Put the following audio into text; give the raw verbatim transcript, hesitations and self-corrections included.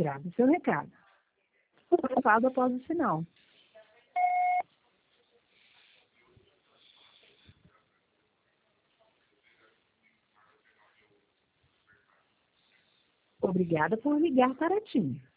Grave seu recado. O passado após o sinal. Obrigada por ligar para a TIM.